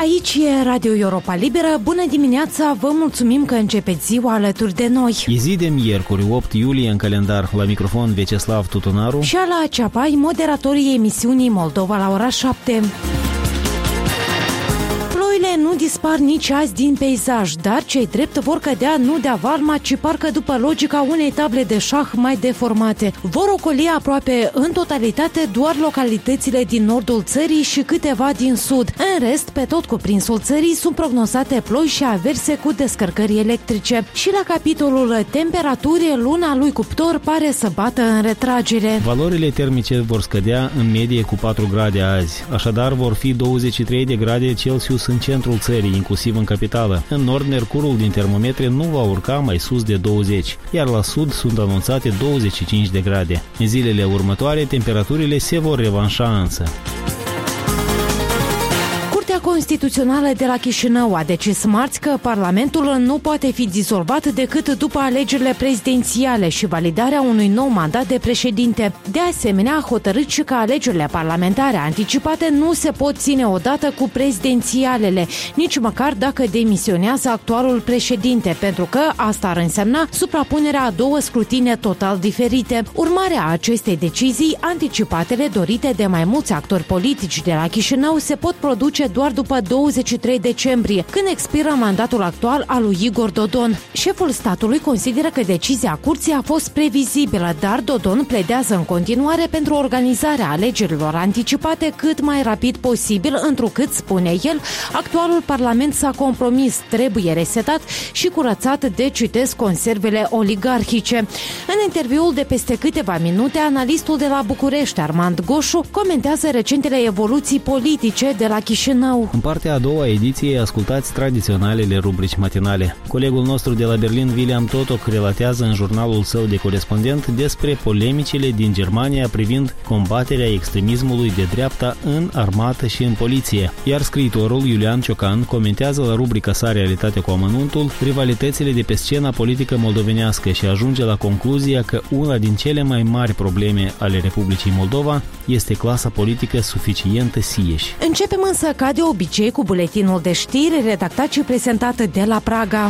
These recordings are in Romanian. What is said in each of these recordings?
Aici e Radio Europa Liberă. Bună dimineața, vă mulțumim că începeți ziua alături de noi. E zi de miercuri, 8 iulie în calendar. La microfon Veceslav Tutunaru și Ala Ceapai, moderatorii emisiunii Moldova la ora 7. Ploile nu dispar nici azi din peisaj, dar cei drept vor cădea nu de avarma, ci parcă după logica unei table de șah mai deformate. Vor ocoli aproape în totalitate doar localitățile din nordul țării și câteva din sud. În rest, pe tot cuprinsul țării sunt prognozate ploi și averse cu descărcări electrice. Și la capitolul temperaturi, luna lui Cuptor pare să bată în retragere. Valorile termice vor scădea în medie cu 4 grade azi, așadar vor fi 23 de grade Celsius în centrul țării, inclusiv în capitală. În nord, mercurul din termometre nu va urca mai sus de 20, iar la sud sunt anunțate 25 de grade. În zilele următoare, temperaturile se vor revanșa însă. Curtea Constituțională de la Chișinău a decis marți că Parlamentul nu poate fi dizolvat decât după alegerile prezidențiale și validarea unui nou mandat de președinte. De asemenea, a hotărât și că alegerile parlamentare anticipate nu se pot ține odată cu prezidențialele, nici măcar dacă demisionează actualul președinte, pentru că asta ar însemna suprapunerea a două scrutine total diferite. Urmarea acestei decizii, anticipatele dorite de mai mulți actori politici de la Chișinău se pot produce doar după 23 decembrie, când expiră mandatul actual al lui Igor Dodon. Șeful statului consideră că decizia curții a fost previzibilă, dar Dodon pledează în continuare pentru organizarea alegerilor anticipate cât mai rapid posibil, întrucât, spune el, actualul parlament s-a compromis, trebuie resetat și curățat de, citesc, conservele oligarhice. În interviul de peste câteva minute, analistul de la București, Armand Goșu, comentează recentele evoluții politice de la Chișinău. În partea a doua ediție ascultați tradiționalele rubrici matinale. Colegul nostru de la Berlin, William Totok, relatează în jurnalul său de corespondent despre polemicile din Germania privind combaterea extremismului de dreapta în armată și în poliție. Iar scriitorul Iulian Ciocan comentează la rubrica sa Realitate cu amănuntul rivalitățile de pe scena politică moldovenească și ajunge la concluzia că una din cele mai mari probleme ale Republicii Moldova este clasa politică suficientă sieși. Începem însă ca de obicei cu buletinul de știri redactat și prezentat de la Praga.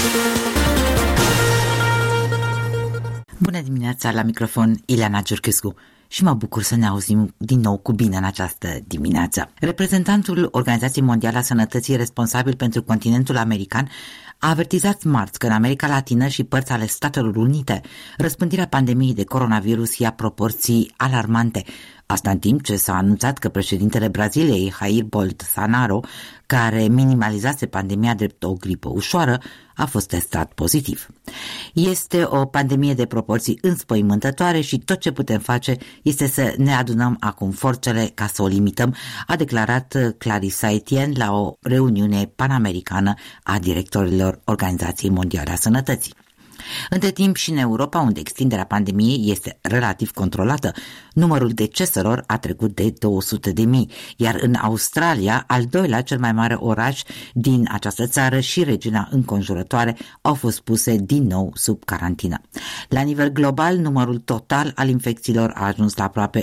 Bună dimineața, la microfon Ileana Giurchescu și mă bucur să ne auzim din nou cu bine în această dimineață. Reprezentantul Organizației Mondiale a Sănătății responsabil pentru continentul american a avertizat marți că în America Latină și părți ale Statelor Unite răspândirea pandemiei de coronavirus ia proporții alarmante. Asta în timp ce s-a anunțat că președintele Braziliei, Jair Bolsonaro, care minimalizase pandemia drept o gripă ușoară, a fost testat pozitiv. Este o pandemie de proporții înspăimântătoare și tot ce putem face este să ne adunăm acum forțele ca să o limităm, a declarat Clarissa Etienne la o reuniune panamericană a directorilor Organizației Mondiale a Sănătății. Între timp și în Europa, unde extinderea pandemiei este relativ controlată, numărul deceselor a trecut de 200.000, iar în Australia, al doilea cel mai mare oraș din această țară și regiunea înconjurătoare au fost puse din nou sub carantină. La nivel global, numărul total al infecțiilor a ajuns la aproape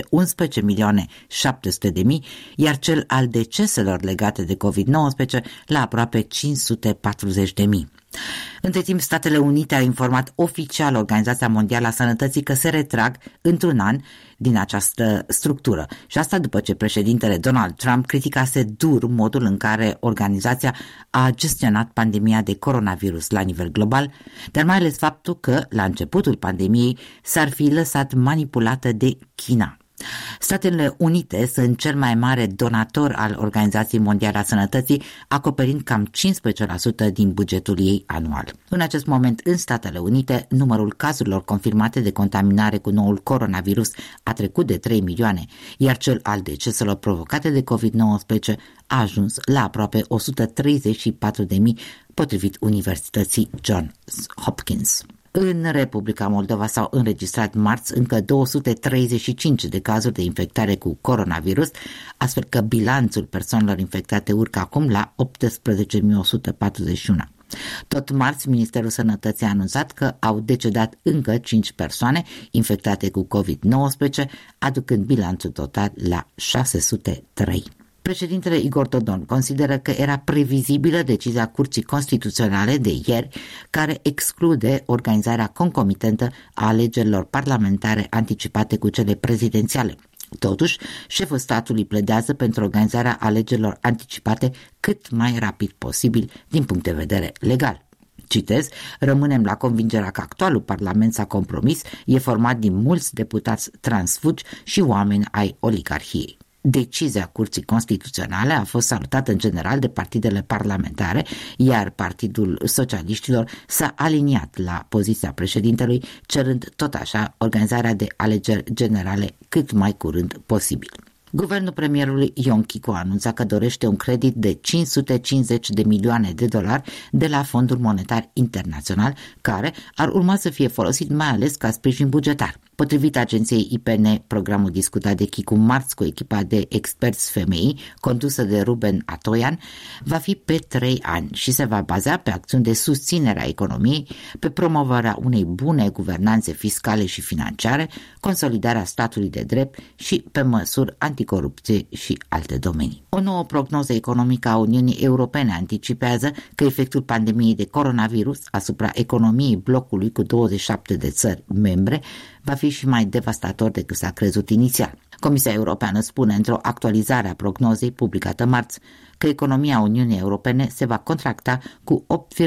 11.700.000, iar cel al deceselor legate de COVID-19 la aproape 540.000. Între timp, Statele Unite a informat oficial Organizația Mondială a Sănătății că se retrag într-un an din această structură. Și asta după ce președintele Donald Trump criticase dur modul în care organizația a gestionat pandemia de coronavirus la nivel global, dar mai ales faptul că, la începutul pandemiei, s-ar fi lăsat manipulată de China. Statele Unite sunt cel mai mare donator al Organizației Mondiale a Sănătății, acoperind cam 15% din bugetul ei anual. În acest moment, în Statele Unite, numărul cazurilor confirmate de contaminare cu noul coronavirus a trecut de 3 milioane, iar cel al deceselor provocate de COVID-19 a ajuns la aproape 134.000, potrivit Universității Johns Hopkins. În Republica Moldova s-au înregistrat marți încă 235 de cazuri de infectare cu coronavirus, astfel că bilanțul persoanelor infectate urcă acum la 18.141. Tot marți, Ministerul Sănătății a anunțat că au decedat încă 5 persoane infectate cu COVID-19, aducând bilanțul total la 603. Președintele Igor Dodon consideră că era previzibilă decizia Curții Constituționale de ieri, care exclude organizarea concomitentă a alegerilor parlamentare anticipate cu cele prezidențiale. Totuși, șeful statului pledează pentru organizarea alegerilor anticipate cât mai rapid posibil din punct de vedere legal. Citez, rămânem la convingerea că actualul parlament s-a compromis, e format din mulți deputați transfugi și oameni ai oligarhiei. Decizia Curții Constituționale a fost salutată în general de partidele parlamentare, iar Partidul Socialiștilor s-a aliniat la poziția președintelui, cerând tot așa organizarea de alegeri generale cât mai curând posibil. Guvernul premierului Ion Chicu a anunțat că dorește un credit de 550 de milioane de dolari de la Fondul Monetar Internațional, care ar urma să fie folosit mai ales ca sprijin bugetar. Potrivit agenției IPN, programul discutat de Chicu marți cu echipa de experți femei, condusă de Ruben Atoian, va fi pe 3 ani și se va baza pe acțiuni de susținere a economiei, pe promovarea unei bune guvernanțe fiscale și financiare, consolidarea statului de drept și pe măsuri anticorupție și alte domenii. O nouă prognoză economică a Uniunii Europene anticipează că efectul pandemiei de coronavirus asupra economiei blocului cu 27 de țări membre va fi și mai devastator decât s-a crezut inițial. Comisia Europeană spune într-o actualizare a prognozei publicată marți că economia Uniunii Europene se va contracta cu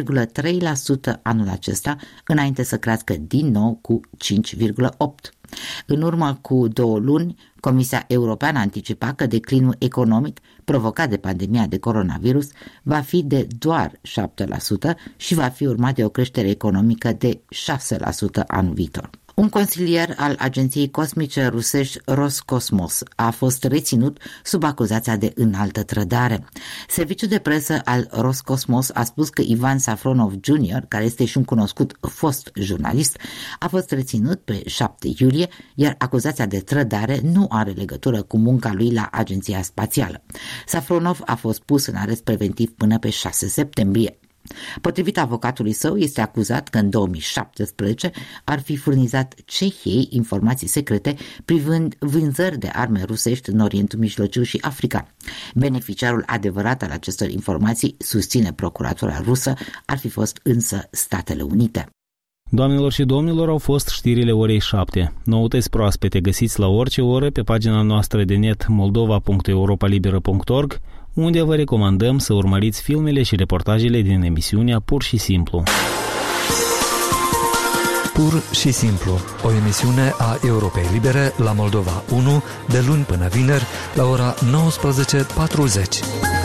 8,3% anul acesta, înainte să crească din nou cu 5,8%. În urmă cu 2 luni, Comisia Europeană anticipa că declinul economic provocat de pandemia de coronavirus va fi de doar 7% și va fi urmat de o creștere economică de 6% anul viitor. Un consilier al agenției cosmice rusești Roscosmos a fost reținut sub acuzația de înaltă trădare. Serviciul de presă al Roscosmos a spus că Ivan Safronov Jr., care este și un cunoscut fost jurnalist, a fost reținut pe 7 iulie, iar acuzația de trădare nu are legătură cu munca lui la agenția spațială. Safronov a fost pus în arest preventiv până pe 6 septembrie. Potrivit avocatului său, este acuzat că în 2017 ar fi furnizat Cehiei informații secrete privind vânzări de arme rusești în Orientul Mijlociu și Africa. Beneficiarul adevărat al acestor informații, susține procuratura rusă, ar fi fost însă Statele Unite. Doamnelor și domnilor, au fost știrile orei 7. Noutăți proaspete găsiți la orice oră pe pagina noastră de net moldova.europalibera.org, unde vă recomandăm să urmăriți filmele și reportajele din emisiunea Pur și Simplu. Pur și Simplu, o emisiune a Europei Libere la Moldova 1, de luni până vineri, la ora 19:40.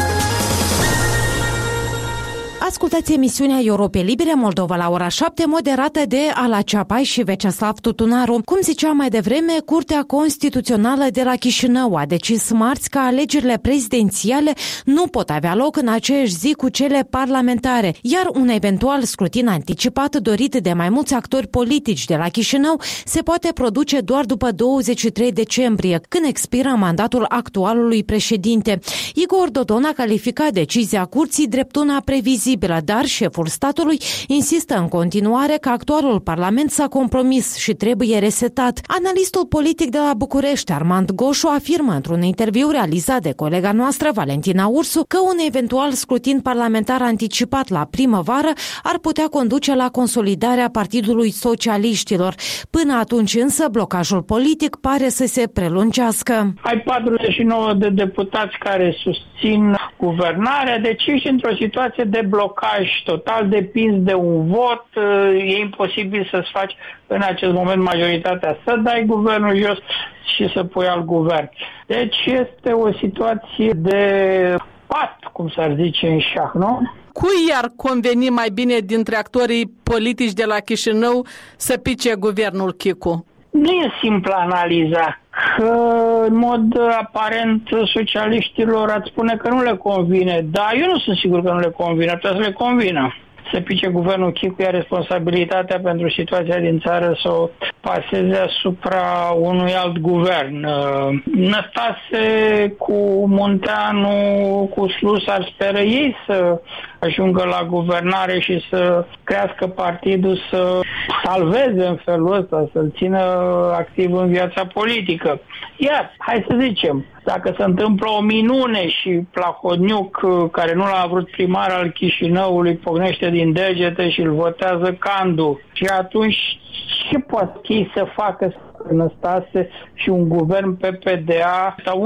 Ascultați emisiunea Europei Libere Moldova la ora 7, moderată de Ala Ceapai și Veceslav Tutunaru. Cum zicea mai devreme, Curtea Constituțională de la Chișinău a decis marți că alegerile prezidențiale nu pot avea loc în aceeași zi cu cele parlamentare, iar un eventual scrutin anticipat dorit de mai mulți actori politici de la Chișinău se poate produce doar după 23 decembrie, când expiră mandatul actualului președinte. Igor Dodon a calificat decizia curții drept una previzibilă, dar șeful statului insistă în continuare că actualul parlament s-a compromis și trebuie resetat. Analistul politic de la București, Armand Goșu, afirmă într-un interviu realizat de colega noastră, Valentina Ursu, că un eventual scrutin parlamentar anticipat la primăvară ar putea conduce la consolidarea Partidului Socialiștilor. Până atunci însă, blocajul politic pare să se prelungească. Ai 49 de deputați care susțin guvernarea, deci ești într-o situație de blocaj total, depins de un vot, e imposibil să-ți faci în acest moment majoritatea, să dai guvernul jos și să pui alt guvern. Deci este o situație de pat, cum s-ar zice în șah, nu? Cui ar conveni mai bine dintre actorii politici de la Chișinău să pice guvernul Chicu? Nu e simplă analiza, că în mod aparent socialiștilor ați spune că nu le convine, dar eu nu sunt sigur că nu le convine, ar trebui să le convină. Să pice guvernul Chicu, iar responsabilitatea pentru situația din țară să o paseze asupra unui alt guvern. Năstase cu Munteanu, cu Slus, ar speră ei să ajungă la guvernare și să crească partidul, să salveze în felul ăsta, să-l țină activ în viața politică. Iar, hai să zicem, dacă se întâmplă o minune și Plahotniuc, care nu l-a vrut primar al Chișinăului, pocnește din degete și îl votează Candu, și atunci ce poate ei să facă Năstase și un guvern PPDA? Sau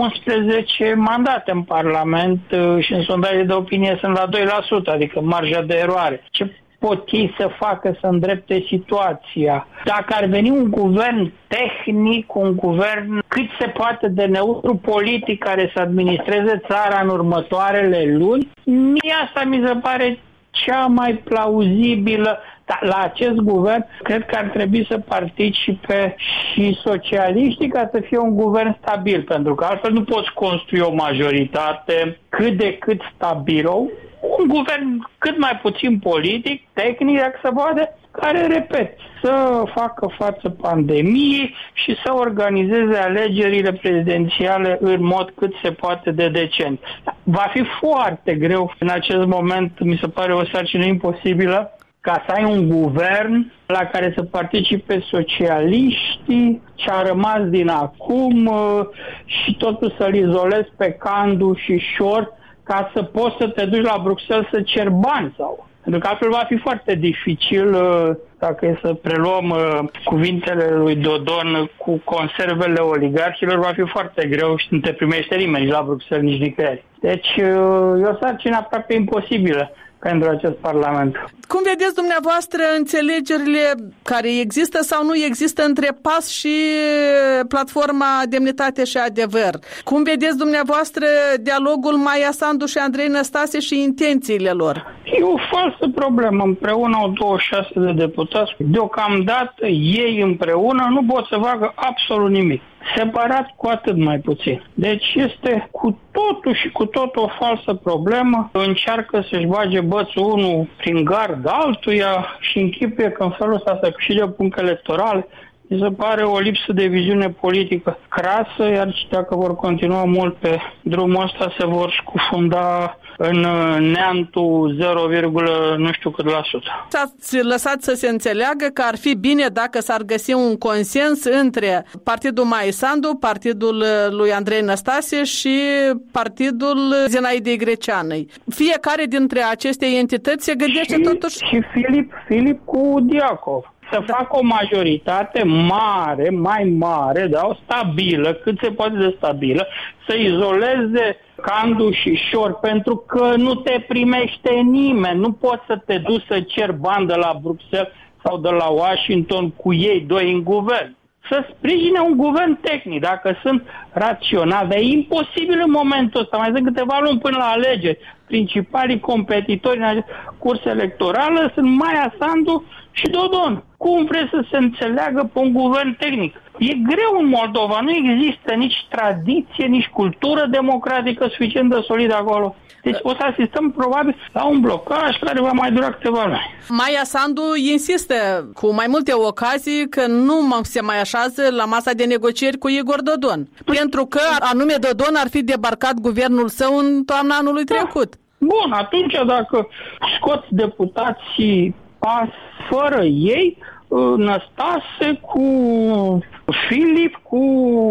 11 mandate în Parlament și în sondaje de opinie sunt la 2%, adică marja de eroare. Ce pot ei să facă să îndrepte situația? Dacă ar veni un guvern tehnic, un guvern cât se poate de neutru politic care să administreze țara în următoarele luni, mie asta mi se pare cea mai plauzibilă. Dar la acest guvern cred că ar trebui să participe și socialiștii ca să fie un guvern stabil, pentru că altfel nu poți construi o majoritate cât de cât stabilă, un guvern cât mai puțin politic, tehnic, dacă se poate, care, repet, să facă față pandemiei și să organizeze alegerile prezidențiale în mod cât se poate de decent. Va fi foarte greu în acest moment, mi se pare o sarcină imposibilă, ca să ai un guvern la care să participe socialiștii ce a rămas din acum și totul să-l izolezi pe Candu și Șor ca să poți să te duci la Bruxelles să ceri bani sau... Pentru că altfel va fi foarte dificil, dacă e să preluăm cuvintele lui Dodon cu conservele oligarhilor, va fi foarte greu și nu te primește nimeni nici la Bruxelles, nici nicăieri. Deci e o sarcină aproape imposibilă pentru acest Parlament. Cum vedeți dumneavoastră înțelegerile care există sau nu există între PAS și platforma Demnitate și Adevăr? Cum vedeți dumneavoastră dialogul Maia Sandu și Andrei Năstase și intențiile lor? E o falsă problemă. Împreună au 26 de deputați. Deocamdată ei împreună nu pot să facă absolut nimic. Separat cu atât mai puțin. Deci este cu totul și cu totul o falsă problemă. Încearcă să-și bage bățul unul prin gard altuia și închipuie că în felul ăsta să câștige puncte electorale. Mi se pare o lipsă de viziune politică crasă, iar dacă vor continua mult pe drumul ăsta se vor scufunda în neantul 0, nu știu cât la sută. S-ați lăsat să se înțeleagă că ar fi bine dacă s-ar găsi un consens între Partidul Maia Sandu, Partidul lui Andrei Năstase și Partidul Zinaidei Greceanei. Fiecare dintre aceste entități se gândește totuși... Și Filip cu Diacov. Să facă o majoritate mare, mai mare, da, o stabilă, cât se poate de stabilă, să izoleze Candu și Șor, pentru că nu te primește nimeni. Nu poți să te duci să ceri bani de la Bruxelles sau de la Washington cu ei doi în guvern. Să sprijine un guvern tehnic, dacă sunt raționali, dar e imposibil în momentul ăsta. Mai sunt câteva luni până la alegeri. Principalii competitori în acest curs electoral sunt Maia Sandu și Dodon. Cum vreți să se înțeleagă pe un guvern tehnic? E greu în Moldova, nu există nici tradiție, nici cultură democratică suficient de solidă acolo. Deci o să asistăm probabil la un blocaj care va mai dura câteva luni. Maia Sandu insistă cu mai multe ocazii că nu se mai așează la masa de negocieri cu Igor Dodon. Pentru că anume Dodon ar fi debarcat guvernul său în toamna anului trecut. Bun, atunci dacă scoți deputații PAS fără ei, Năstase cu Filip, cu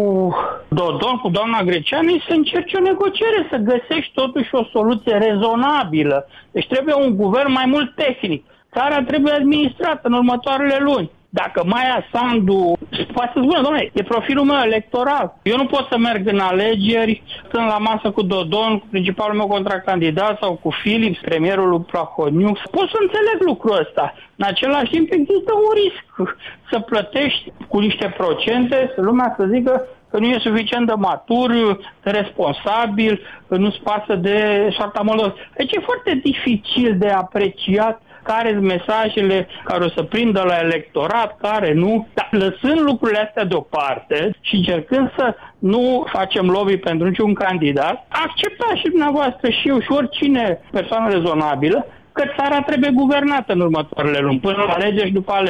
Dodon, cu doamna Greceanu, să încerci o negociere, să găsești totuși o soluție rezonabilă. Deci trebuie un guvern mai mult tehnic. Țara trebuie administrată în următoarele luni. Dacă Maia Sandu poate să spună, dom'le, e profilul meu electoral. Eu nu pot să merg în alegeri stând la masă cu Dodon, cu principalul meu contracandidat sau cu Filip, premierul lui Plahotniuc. Pot să înțeleg lucrul ăsta. În același timp există un risc să plătești cu niște procente, să lumea să zică că nu e suficient de matur, de responsabil, că nu-ți pasă de soarta Moldovei. Deci e foarte dificil de apreciat care sunt mesajele care o să prindă la electorat, care nu. Dar lăsând lucrurile astea deoparte și încercând să nu facem lobby pentru niciun candidat, acceptați și dumneavoastră și eu și oricine persoană rezonabilă că țara trebuie guvernată în următoarele luni, până la alegeri și după alegeri.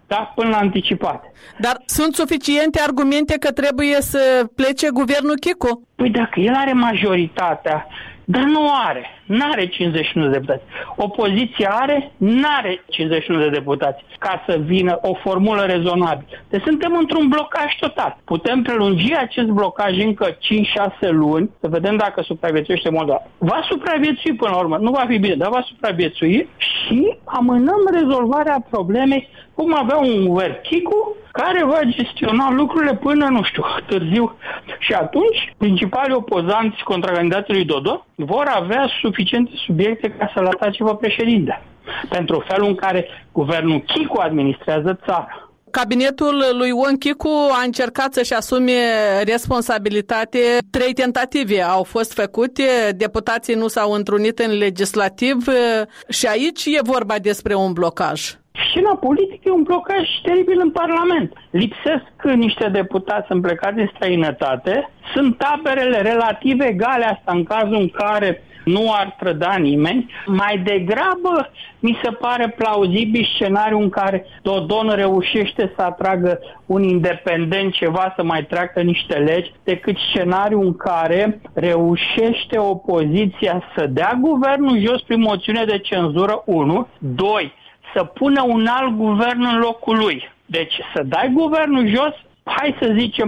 da, până la anticipate. Dar sunt suficiente argumente că trebuie să plece guvernul Chicu? Păi dacă el are majoritatea, dar n-are 51 de deputați. Opoziția n-are 51 de deputați ca să vină o formulă rezonabilă. Deci suntem într-un blocaj total. Putem prelungi acest blocaj încă 5-6 luni, să vedem dacă supraviețuiește Moldova. Va supraviețui până la urmă, nu va fi bine, dar va supraviețui și amânăm rezolvarea problemei cum avea un guvern Chicu care va gestiona lucrurile până, nu știu, târziu. Și atunci, principalii opozanți contra candidatului Dodon vor avea suficiente subiecte ca să-l atace pe președinte. Pentru felul în care guvernul Chicu administrează țara. Cabinetul lui Ion Chicu a încercat să-și asume responsabilitate. 3 tentative au fost făcute, deputații nu s-au întrunit în legislativ și aici e vorba despre un blocaj. Și la politică e un blocaj teribil în Parlament. Lipsesc niște deputați, sunt plecați în străinătate, sunt taberele relativ egale, asta în cazul în care nu ar trăda nimeni. Mai degrabă mi se pare plauzibil scenariul în care Dodon reușește să atragă un independent ceva să mai treacă niște legi, decât scenariul în care reușește opoziția să dea guvernul jos prin moțiune de cenzură, 1, 2, să pună un alt guvern în locul lui. Deci să dai guvernul jos, hai să zicem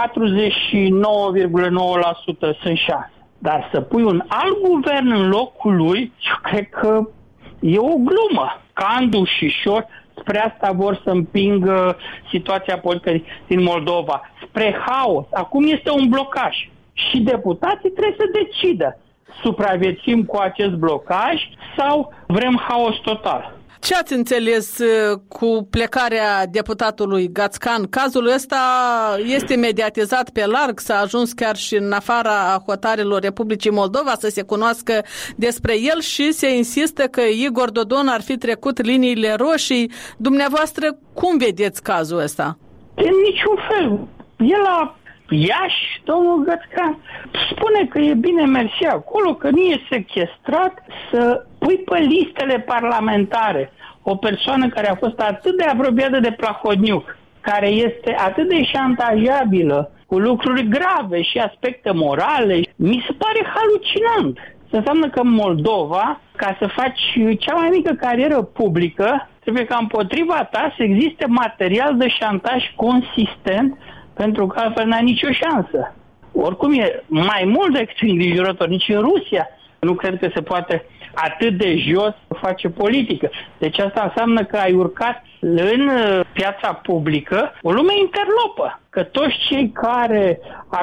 49,9% sunt șanse. Dar să pui un alt guvern în locul lui, eu cred că e o glumă. Candu și Șor spre asta vor să împingă situația politică din Moldova, spre haos. Acum este un blocaj și deputații trebuie să decidă. Supraviețuim cu acest blocaj sau vrem haos total? Ce ați înțeles cu plecarea deputatului Gațcan? Cazul ăsta este mediatizat pe larg, s-a ajuns chiar și în afara hotarelor Republicii Moldova să se cunoască despre el și se insistă că Igor Dodon ar fi trecut liniile roșii. Dumneavoastră, cum vedeți cazul ăsta? În niciun fel. El a Iași, domnul Gățcan, spune că e bine mersi acolo, că nu e sequestrat, să pui pe listele parlamentare o persoană care a fost atât de apropiată de Plahotniuc, care este atât de șantajabilă cu lucruri grave și aspecte morale, mi se pare halucinant. Asta înseamnă că în Moldova, ca să faci cea mai mică carieră publică, trebuie ca împotriva ta să existe material de șantaj consistent, pentru că altfel n-ai nicio șansă. Oricum e mai mult decât îngrijorător. Nici în Rusia nu cred că se poate atât de jos face politică. Deci asta înseamnă că ai urcat în piața publică o lume interlopă. Că toți cei care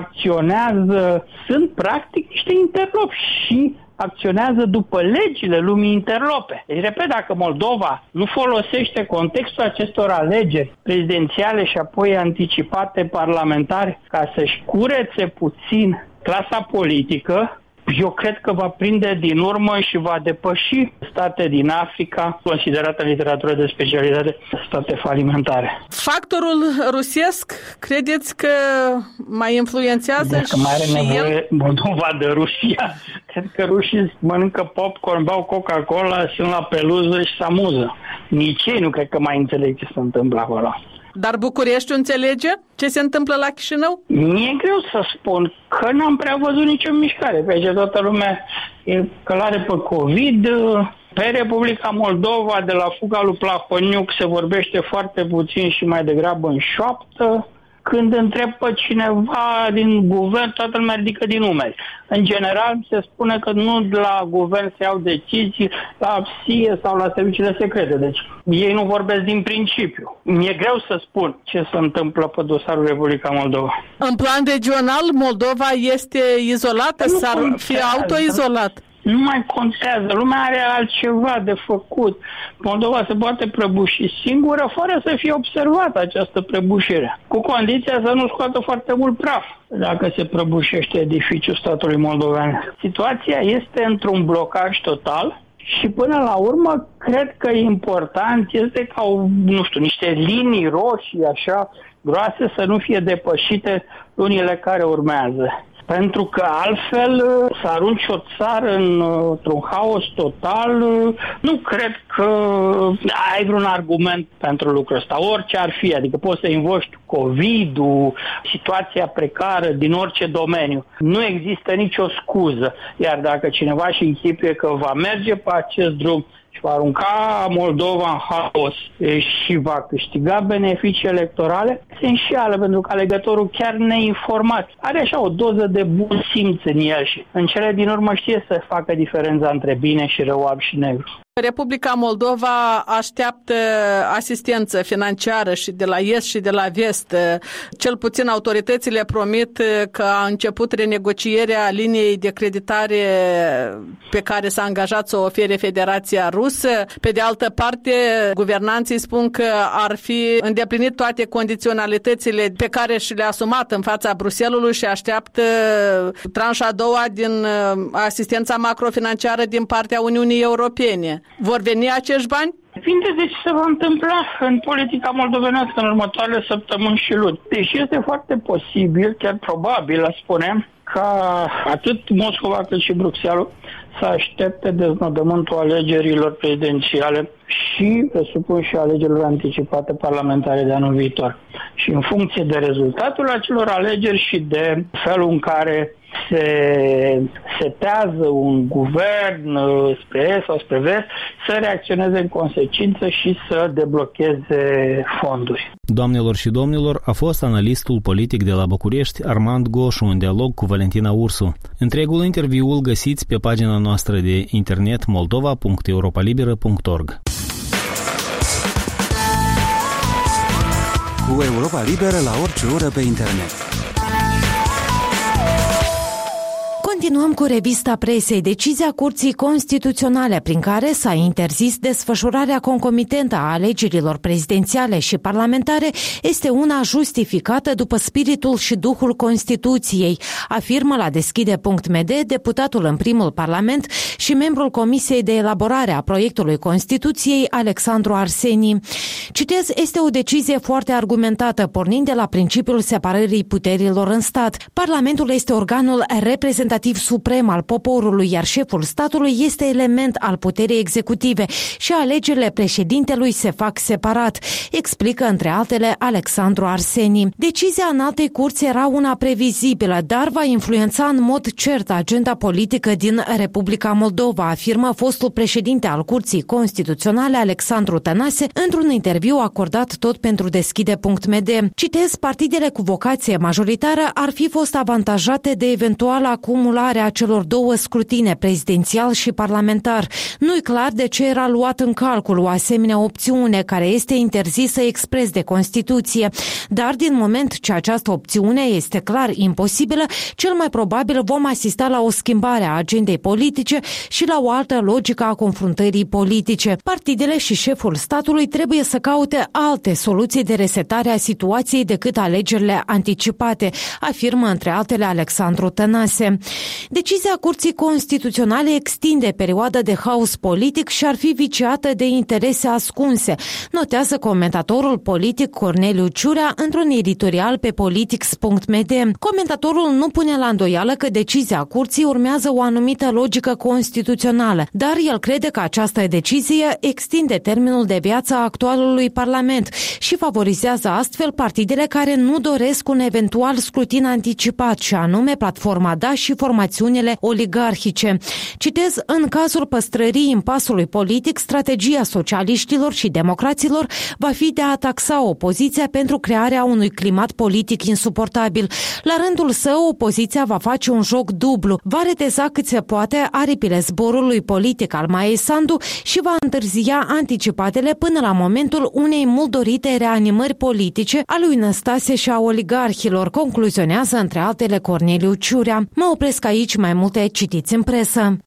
acționează sunt practic niște interlopi și acționează după legile lumii interlope. Deci, repet, dacă Moldova nu folosește contextul acestor alegeri prezidențiale și apoi anticipate parlamentare ca să-și curețe puțin clasa politică, eu cred că va prinde din urmă și va depăși state din Africa, considerate în literatură de specialitate state falimentare. Factorul rusesc, credeți că mai influențează dacă mai are și nevoie el? Moldova de Rusia, cred că rușii mănâncă popcorn, beau Coca-Cola, sunt la peluză și se amuză. Nici ei nu cred că mai înțeleg ce se întâmplă acolo. Dar Bucureștiul înțelege ce se întâmplă la Chișinău? Mi-e greu să spun că n-am prea văzut nicio mișcare. Pe aici toată lumea e călare pe COVID. Pe Republica Moldova, de la fuga lui Plahotniuc, se vorbește foarte puțin și mai degrabă în șoaptă. Când întreb pe cineva din guvern, toată lumea ridică din numeri. În general, se spune că nu la guvern se iau decizii, la SIE sau la serviciile secrete. Deci, ei nu vorbesc din principiu. Mi-e greu să spun ce se întâmplă pe dosarul Republica Moldova. În plan regional, Moldova este izolată? S-ar fi autoizolat? Nu mai contează, lumea are altceva de făcut. Moldova se poate prăbuși singură fără să fie observată această prăbușire. Cu condiția să nu scoată foarte mult praf dacă se prăbușește edificiul statului moldovean. Situația este într-un blocaj total și până la urmă cred că important este ca niște linii roșii așa groase să nu fie depășite lunile care urmează. Pentru că altfel să arunci o țară într-un haos total, nu cred că ai vreun argument pentru lucrul ăsta, orice ar fi. Adică poți să invoci COVID-ul, situația precară din orice domeniu. Nu există nicio scuză. Iar dacă cineva și închipuie că va merge pe acest drum și va arunca Moldova în haos și va câștiga beneficii electorale, se înșeală, pentru că alegătorul chiar neinformat are așa o doză de bun simț în el și în cele din urmă știe să facă diferența între bine și rău, alb și negru. Republica Moldova așteaptă asistență financiară și de la est și de la vest. Cel puțin autoritățile promit că a început renegocierea liniei de creditare pe care s-a angajat să o ofere Federația Rusă. Pe de altă parte, guvernanții spun că ar fi îndeplinit toate condiționalitățile pe care și le-a asumat în fața Bruxellesului și așteaptă tranșa a doua din asistența macrofinanciară din partea Uniunii Europene. Vor veni acești bani? Depinde de ce se va întâmpla în politica moldovenească în următoarele săptămâni și luni. Deși este foarte posibil, chiar probabil, aș spune, ca atât Moscova cât și Bruxelles să aștepte deznodământul alegerilor prezidențiale și, presupun, și alegerilor anticipate parlamentare de anul viitor. Și în funcție de rezultatul acelor alegeri și de felul în care se setează un guvern spre est sau spre vest, să reacționeze în consecință și să deblocheze fonduri. Doamnelor și domnilor, a fost analistul politic de la București, Armand Goșu, în dialog cu Valentina Ursu. Întregul interviu îl găsiți pe pagina noastră de internet moldova.europalibera.org. Cu Europa Liberă la orice oră pe internet. Continuăm cu revista presei. Decizia Curții Constituționale prin care s-a interzis desfășurarea concomitentă a alegerilor prezidențiale și parlamentare este una justificată după spiritul și duhul Constituției, afirmă la Deschide.md deputatul în primul Parlament și membrul Comisiei de elaborare a proiectului Constituției, Alexandru Arseni. Citez, este o decizie foarte argumentată, pornind de la principiul separării puterilor în stat. Parlamentul este organul reprezentativ suprem al poporului, iar șeful statului este element al puterii executive și alegerile președintelui se fac separat, explică între altele Alexandru Arseni. Decizia Înaltei Curți era una previzibilă, dar va influența în mod cert agenda politică din Republica Moldova, afirmă fostul președinte al Curții Constituționale Alexandru Tănase într-un interviu acordat tot pentru Deschide.md. Citez, partidele cu vocație majoritară ar fi fost avantajate de eventuala acumularea celor două scrutine, prezidențial și parlamentar. Nu-i clar de ce era luat în calcul o asemenea opțiune care este interzisă expres de Constituție, dar din moment ce această opțiune este clar imposibilă, cel mai probabil vom asista la o schimbare a agendei politice și la o altă logică a confruntării politice. Partidele și șeful statului trebuie să caute alte soluții de resetare a situației decât alegerile anticipate, afirmă între altele Alexandru Tănase. Decizia Curții Constituționale extinde perioada de haos politic și ar fi viciată de interese ascunse, notează comentatorul politic Corneliu Ciurea într-un editorial pe politics.md. Comentatorul nu pune la îndoială că decizia Curții urmează o anumită logică constituțională, dar el crede că această decizie extinde termenul de viață a actualului Parlament și favorizează astfel partidele care nu doresc un eventual scrutin anticipat, și anume Platforma Da și formațiunile oligarhice. Citez, în cazul păstrării impasului politic, strategia socialiștilor și democraților va fi de a taxa opoziția pentru crearea unui climat politic insuportabil. La rândul său, opoziția va face un joc dublu, va reteza cât se poate aripile zborului politic al Maiei Sandu și va întârzia anticipatele până la momentul unei mult dorite reanimări politice a lui Năstase și a oligarhilor, concluzionează între altele Corneliu Ciurea. Mă opresc aici, mai multe citiți în presă.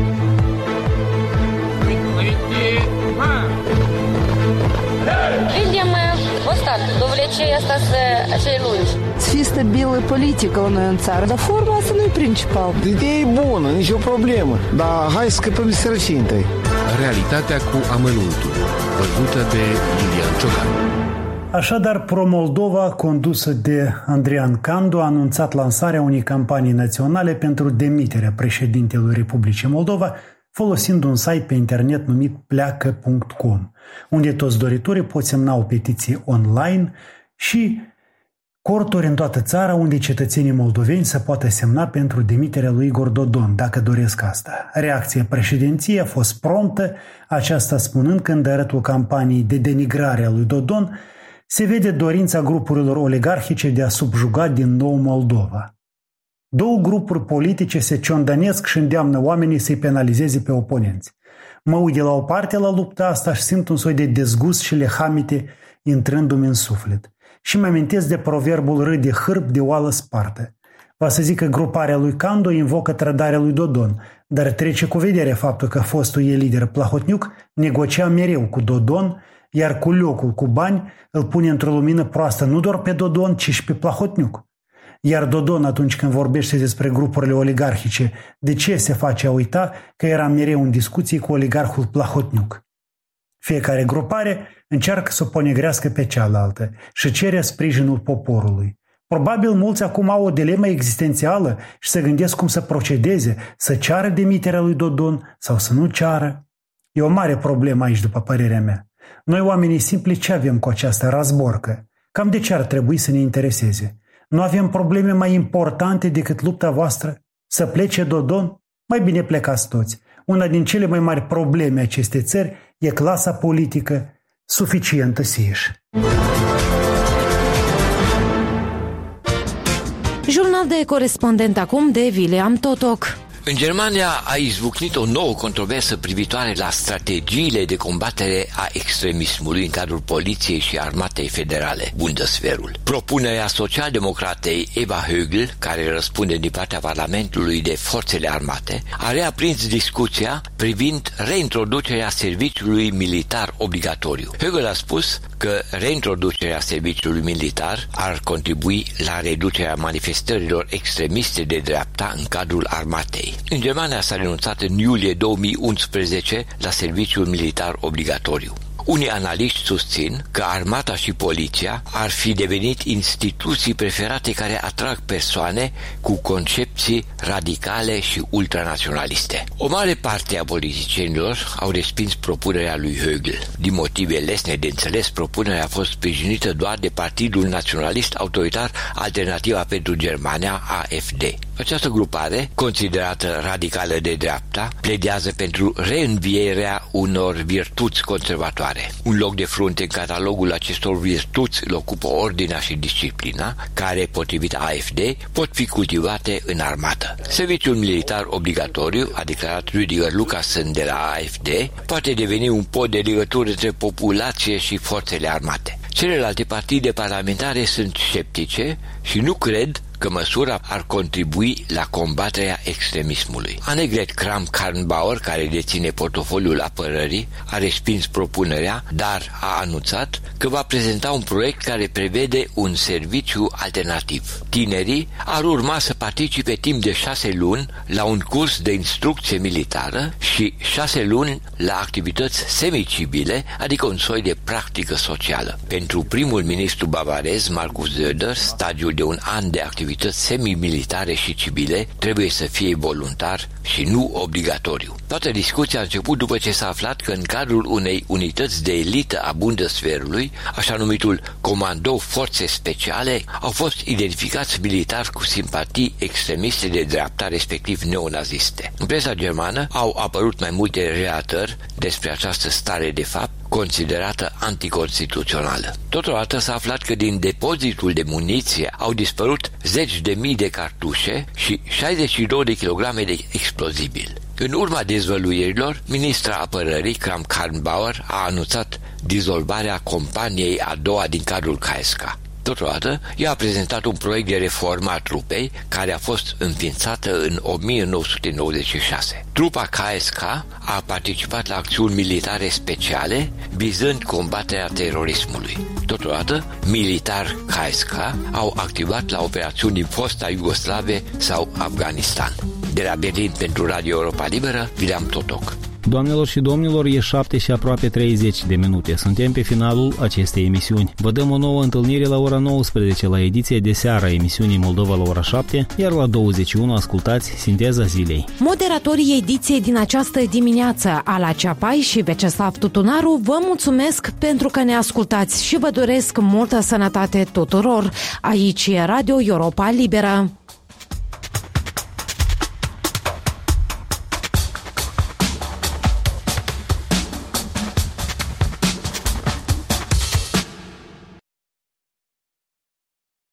Видим остатки до влечения acei lungi. Să fie stabilă politică la noi în țară, dar forma asta nu e principal. Ideea e bună, nicio problemă, dar hai să scăpăm de sărăcie întâi. Realitatea cu amănuntul, văzută de Lilian Ciocan. Așadar, Pro-Moldova, condusă de Andrian Candu, a anunțat lansarea unei campanii naționale pentru demiterea președintelui Republicii Moldova, folosind un site pe internet numit pleacă.com, unde toți doritorii pot semna o petiție online și corturi în toată țara unde cetățenii moldoveni se poate semna pentru demiterea lui Igor Dodon, dacă doresc asta. Reacția președinției a fost promptă, aceasta spunând că în derătul campaniei de denigrare a lui Dodon se vede dorința grupurilor oligarhice de a subjuga din nou Moldova. Două grupuri politice se ciondănesc și îndeamnă oamenii să-i penalizeze pe oponenți. Mă uit de la o parte la lupta asta și simt un soi de dezgust și lehamite intrându-mi în suflet. Și mă amintesc de proverbul râde hârb de oală spartă. Va să zic că gruparea lui Candu invocă trădarea lui Dodon, dar trece cu vedere faptul că fostul ei lider Plahotniuc negocia mereu cu Dodon, iar cu locul cu bani îl pune într-o lumină proastă nu doar pe Dodon, ci și pe Plahotniuc. Iar Dodon, atunci când vorbește despre grupurile oligarhice, de ce se face a uita că era mereu în discuții cu oligarhul Plahotniuc? Fiecare grupare încearcă să o ponegrească pe cealaltă și cere sprijinul poporului. Probabil mulți acum au o dilemă existențială și se gândesc cum să procedeze, să ceară demiterea lui Dodon sau să nu ceară. E o mare problemă aici, după părerea mea. Noi, oamenii simpli, ce avem cu această razborcă? Cam de ce ar trebui să ne intereseze? Nu avem probleme mai importante decât lupta voastră? Să plece Dodon? Mai bine plecați toți. Una din cele mai mari probleme acestei țări e clasa politică suficientă sieși. Jurnal de corespondent acum de William Totoc. În Germania a izbucnit o nouă controversă privitoare la strategiile de combatere a extremismului în cadrul poliției și armatei federale, Bundeswehrul. Propunerea social-democratei Eva Högl, care răspunde din partea Parlamentului de forțele armate, a reaprins discuția privind reintroducerea serviciului militar obligatoriu. Högl a spus că reintroducerea serviciului militar ar contribui la reducerea manifestărilor extremiste de dreapta în cadrul armatei. În Germania s-a renunțat în iulie 2011 la serviciul militar obligatoriu. Unii analiști susțin că armata și poliția ar fi devenit instituții preferate care atrag persoane cu concepții radicale și ultranaționaliste. O mare parte a politicienilor au respins propunerea lui Högl. Din motive lesne de înțeles, propunerea a fost sprijinită doar de Partidul Naționalist Autoritar Alternativa pentru Germania, AfD. Această grupare, considerată radicală de dreapta, pledează pentru reînvierea unor virtuți conservatoare. Un loc de frunte în catalogul acestor virtuți îl ocupă ordinea și disciplina, care, potrivit AfD, pot fi cultivate în armată. Serviciul militar obligatoriu, a declarat Rüdiger Lukassen de la AfD, poate deveni un pod de legătură între populație și forțele armate. Celelalte partide parlamentare sunt sceptice și nu cred că măsura ar contribui la combaterea extremismului. Annegret Kramp-Karrenbauer, care deține portofoliul apărării, a respins propunerea, dar a anunțat că va prezenta un proiect care prevede un serviciu alternativ. Tinerii ar urma să participe timp de 6 luni la un curs de instrucție militară și 6 luni la activități semicivile, adică un soi de practică socială. Pentru primul ministru bavarez, Markus Söder, stagiul de un an de activități semi-militare și civile trebuie să fie voluntar și nu obligatoriu. Toată discuția a început după ce s-a aflat că în cadrul unei unități de elită a Bundeswehrului, așa numitul Comando Forțe Speciale, au fost identificați militari cu simpatii extremiste de dreapta, respectiv neonaziste. În presa germană au apărut mai multe relatări despre această stare de fapt, considerată anticonstituțională. Totodată s-a aflat că din depozitul de muniție au dispărut zeci de mii de cartușe și 62 de kilograme de explozibil. În urma dezvăluirilor, ministra apărării Kramp-Karrenbauer a anunțat dizolvarea companiei a doua din cadrul KSK. Totodată, ea a prezentat un proiect de reformă a trupei care a fost înființată în 1996. Trupa KSK a participat la acțiuni militare speciale vizând combaterea terorismului. Totodată, militari KSK au activat la operațiuni din fosta Iugoslave sau Afganistan. De la Berlin pentru Radio Europa Liberă, William Totoc. Doamnelor și domnilor, e 7 și aproape 30 de minute. Suntem pe finalul acestei emisiuni. Vă dăm o nouă întâlnire la ora 19 la ediția de seară a emisiunii Moldova la ora 7, iar la 21 ascultați Sinteza Zilei. Moderatorii ediției din această dimineață, Ala Ceapai și Veceslav Tutunaru, vă mulțumesc pentru că ne ascultați și vă doresc multă sănătate tuturor. Aici e Radio Europa Liberă.